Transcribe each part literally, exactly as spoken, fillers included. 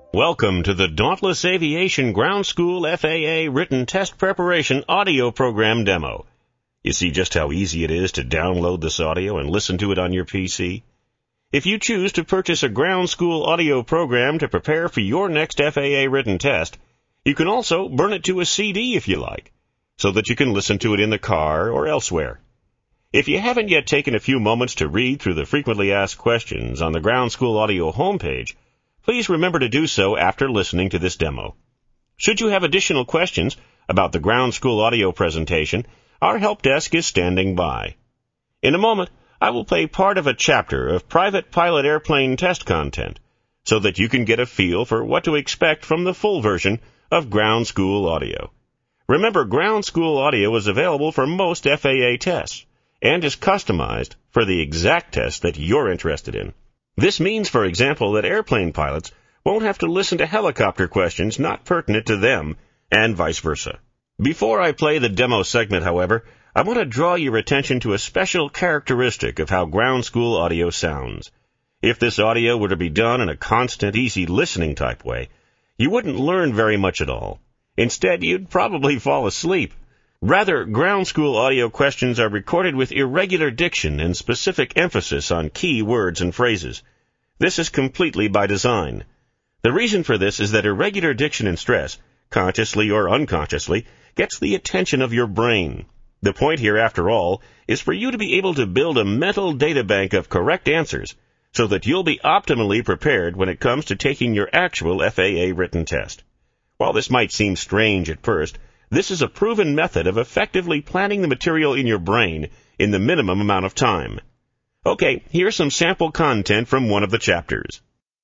Welcome to the Dauntless Aviation Ground School F A A Written Test Preparation Audio Program Demo. You see just how easy it is to download this audio and listen to it on your P C? If you choose to purchase a ground school audio program to prepare for your next F A A written test, you can also burn it to a C D if you like, so that you can listen to it in the car or elsewhere. If you haven't yet taken a few moments to read through the frequently asked questions on the Ground School Audio homepage, please remember to do so after listening to this demo. Should you have additional questions about the Ground School Audio presentation, our help desk is standing by. In a moment, I will play part of a chapter of private pilot airplane test content so that you can get a feel for what to expect from the full version of Ground School Audio. Remember, Ground School Audio is available for most F A A tests and is customized for the exact test that you're interested in. This means, for example, that airplane pilots won't have to listen to helicopter questions not pertinent to them, and vice versa. Before I play the demo segment, however, I want to draw your attention to a special characteristic of how Ground School Audio sounds. If this audio were to be done in a constant, easy listening type way, you wouldn't learn very much at all. Instead, you'd probably fall asleep. Rather, Ground School Audio questions are recorded with irregular diction and specific emphasis on key words and phrases. This is completely by design. The reason for this is that irregular diction and stress, consciously or unconsciously, gets the attention of your brain. The point here, after all, is for you to be able to build a mental databank of correct answers so that you'll be optimally prepared when it comes to taking your actual F A A written test. While this might seem strange at first, this is a proven method of effectively planning the material in your brain in the minimum amount of time. Okay, here's some sample content from one of the chapters.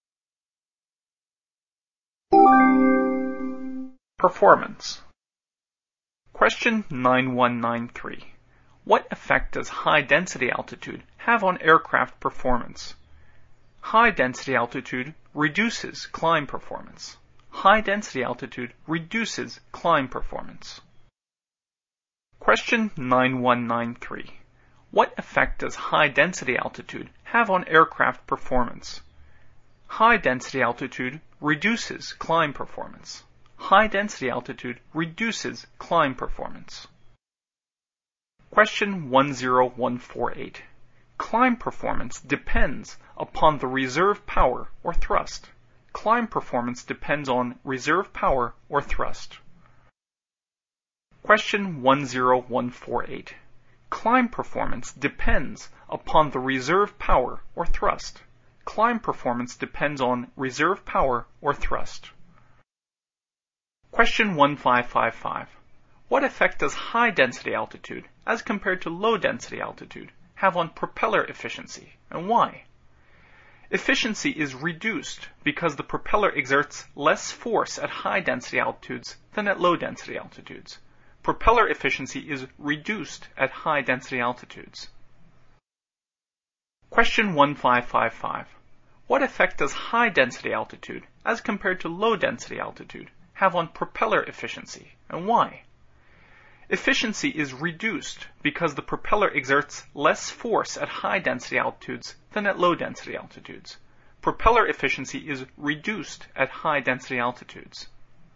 Performance. Question nine one nine three. What effect does high density altitude have on aircraft performance? High density altitude reduces climb performance. High density altitude reduces climb performance. Question nine one nine three. What effect does high density altitude have on aircraft performance? High density altitude reduces climb performance. High density altitude reduces climb performance. Question one zero one four eight. Climb performance depends upon the reserve power or thrust. Climb performance depends on reserve power or thrust. Question one zero one four eight. Climb performance depends upon the reserve power or thrust. Climb performance depends on reserve power or thrust. Question one five five five. What effect does high density altitude, as compared to low density altitude, have on propeller efficiency, and why? Efficiency is reduced because the propeller exerts less force at high density altitudes than at low density altitudes. Propeller efficiency is reduced at high density altitudes. Question one five five five. What effect does high density altitude, as compared to low density altitude, have on propeller efficiency, and why? Efficiency is reduced because the propeller exerts less force at high density altitudes than at low density altitudes. Propeller efficiency is reduced at high density altitudes.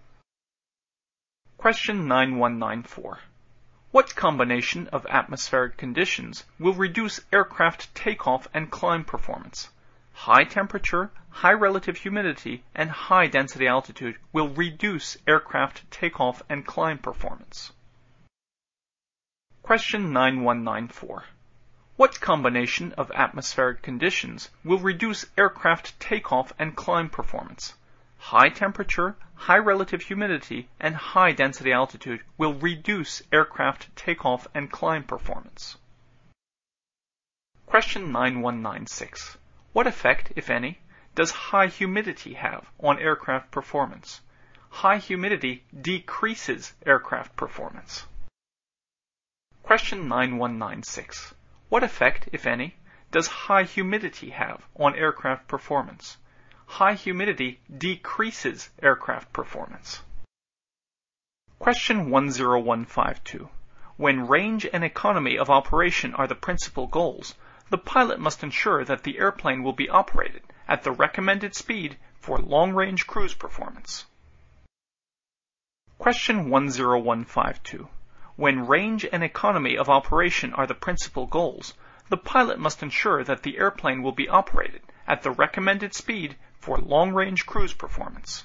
Question nine one nine four. What combination of atmospheric conditions will reduce aircraft takeoff and climb performance? High temperature, high relative humidity, and high density altitude will reduce aircraft takeoff and climb performance. Question nine one nine four. What combination of atmospheric conditions will reduce aircraft takeoff and climb performance? High temperature, high relative humidity, and high density altitude will reduce aircraft takeoff and climb performance. Question nine one nine six. What effect, if any, does high humidity have on aircraft performance? High humidity decreases aircraft performance. Question nine one nine six. What effect, if any, does high humidity have on aircraft performance? High humidity decreases aircraft performance. Question one zero one five two. When range and economy of operation are the principal goals, the pilot must ensure that the airplane will be operated at the recommended speed for long-range cruise performance. Question one zero one five two. When range and economy of operation are the principal goals, the pilot must ensure that the airplane will be operated at the recommended speed for long-range cruise performance.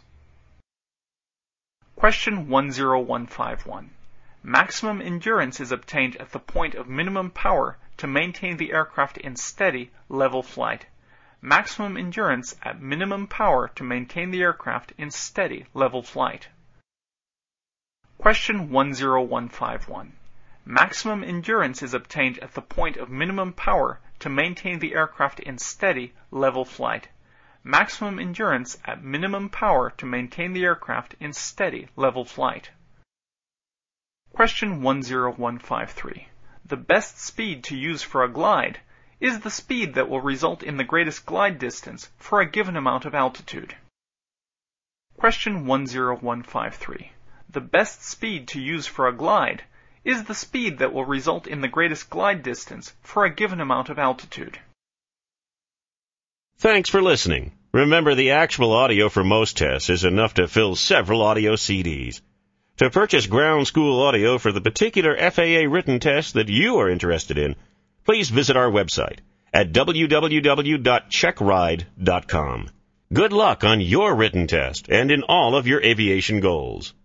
Question one zero one five one. Maximum endurance is obtained at the point of minimum power to maintain the aircraft in steady, level flight. Maximum endurance at minimum power to maintain the aircraft in steady, level flight. Question one zero one five one. Maximum endurance is obtained at the point of minimum power to maintain the aircraft in steady, level flight. Maximum endurance at minimum power to maintain the aircraft in steady, level flight. Question one zero one five three. The best speed to use for a glide is the speed that will result in the greatest glide distance for a given amount of altitude. Question one zero one five three. The best speed to use for a glide is the speed that will result in the greatest glide distance for a given amount of altitude. Thanks for listening. Remember, the actual audio for most tests is enough to fill several audio C Ds. To purchase ground school audio for the particular F A A written test that you are interested in, please visit our website at w w w dot check ride dot com. Good luck on your written test and in all of your aviation goals.